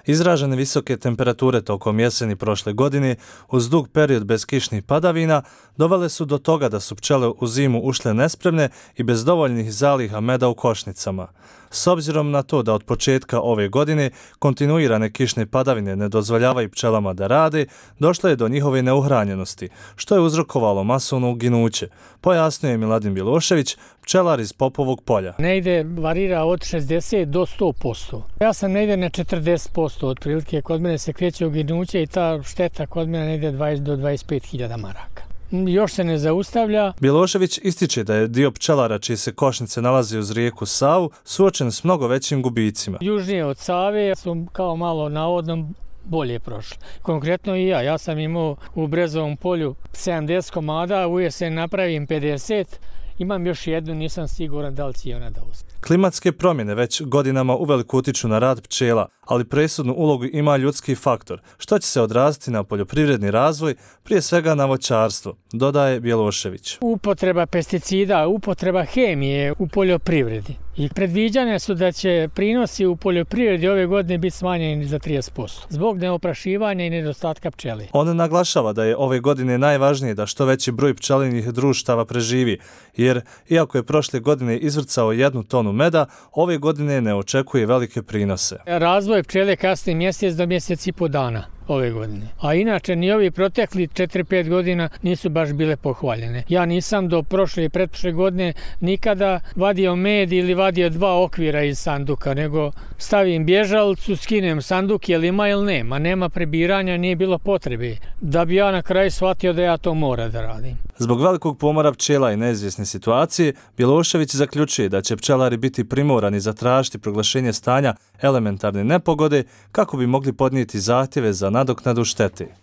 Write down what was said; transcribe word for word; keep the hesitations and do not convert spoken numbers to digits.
Izražene visoke temperature tokom jeseni prošle godine uz dug period bez kišnih padavina dovele su do toga da su pčele u zimu ušle nespremne i bez dovoljnih zaliha meda u košnicama. S obzirom na to da od početka ove godine kontinuirane kišne padavine ne dozvoljavaju pčelama da rade, došlo je do njihove neuhranjenosti, što je uzrokovalo masovno uginuće, pojasnio je Miladin Bjelošević, pčelar iz Popovog polja. Negde varira od šezdeset do sto posto. Ja sam negde na četrdeset posto otprilike, kod mene se kreće uginuće i ta šteta kod mene negde dvadeset do dvadeset pet hiljada maraka. Još se ne zaustavlja. Bjelošević ističe da je dio pčelara čije se košnice nalazi uz rijeku Savu suočen s mnogo većim gubicima. Južnije od Save su kao malo na odnom bolje prošli. Konkretno i ja. Ja sam imao u Brezovom polju sedamdeset komada, u jesen napravim pedeset. Imam još jednu, nisam siguran da li će ona da uspije. Klimatske promjene već godinama uveliko utiču na rad pčela, ali presudnu ulogu ima ljudski faktor, što će se odraziti na poljoprivredni razvoj, prije svega na voćarstvo, dodaje Bjelošević. Upotreba pesticida, upotreba hemije u poljoprivredi. I predviđanja su da će prinosi u poljoprivredi ove godine biti smanjeni za trideset posto zbog neoprašivanja i nedostatka pčeli. On naglašava da je ove godine najvažnije da što veći broj pčelinjih društava preživi, jer iako je prošle godine izvrcao jednu tonu meda, ove godine ne očekuje velike prinose. Razvoj pčele kasni mjesec do mjesec i po dana ove godine. A inače ni ovi protekli četiri pet godina nisu baš bile pohvaljene. Ja nisam do prošle i pretprošle godine nikada vadio med ili vadio dva okvira iz sanduka, nego stavim bježalicu, skinem sanduk, jel ima ili nema. Nema prebiranja, nije bilo potrebe. Da bi ja na kraju shvatio da ja to mora da radim. Zbog velikog pomora pčela i neizvjesne situacije, Bjelošević zaključuje da će pčelari biti primorani zatražiti proglašenje stanja elementarne nepogode kako bi mogli podnijeti zahtjeve za nadoknadu štete.